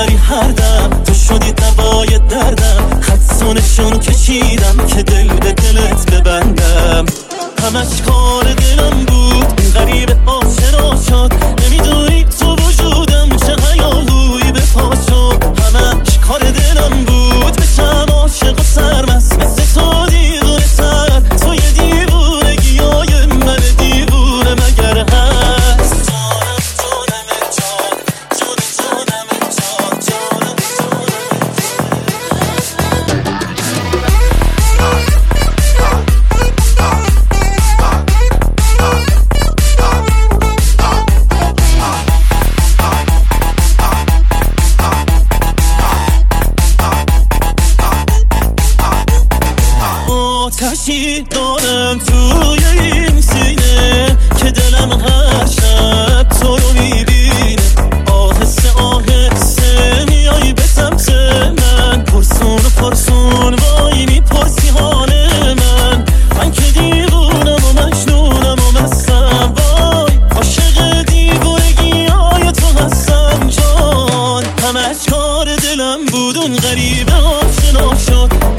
میبری هر دم، تو شدی دوای دردم، حدسونشون کشیدم که دل به دلت ببندم. همش کار دلم بود، این غریب آشنا شد، نمیدونی تو وجودم چه هیاهویی به پا شد. همش کار دلم بود، بشم عاشق و سرمست، مثل تو دیوونه تر، تو یه دیوونگی های من دیوونه مگر هست. آتشی دارم توی این سینه که دلم هر شب تو رو میبینه. آهسته آهسته میای به سمت من، پرسون و پرسون وای میپرسی حال من که دیوونم و مجنونم و مستم، وای عاشق دیوونگی های تو هستم جان. همش کار دلم بود، اون غریبه آشنا شد،